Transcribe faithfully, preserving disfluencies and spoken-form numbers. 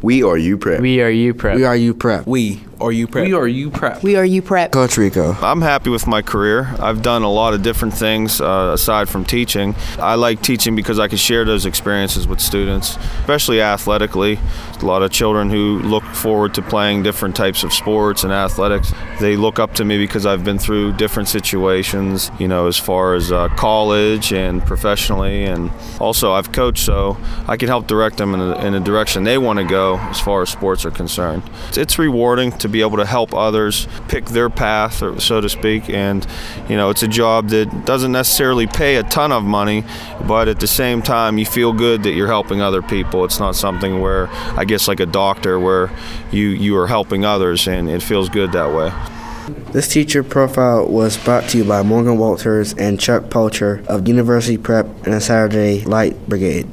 We are U Prep. We are U Prep. We are U Prep. We are U Prep. We are U Prep. We are U Prep. Coach Rico. I'm happy with my career. I've done a lot of different things uh, aside from teaching. I like teaching because I can share those experiences with students, especially athletically. A lot of children who look forward to playing different types of sports and athletics, they look up to me because I've been through different situations, you know, as far as uh, college and professionally. And also I've coached, so I can help direct them in a, in a direction they want to go as far as sports are concerned. It's rewarding to be able to help others pick their path, or so to speak, and you know, it's a job that doesn't necessarily pay a ton of money, but at the same time you feel good that you're helping other people. It's not something where, I guess like a doctor, where you you are helping others, and it feels good that way. This teacher profile was brought to you by Morgan Walters and Chuck Poulter of University Prep and the Saturday Light Brigade.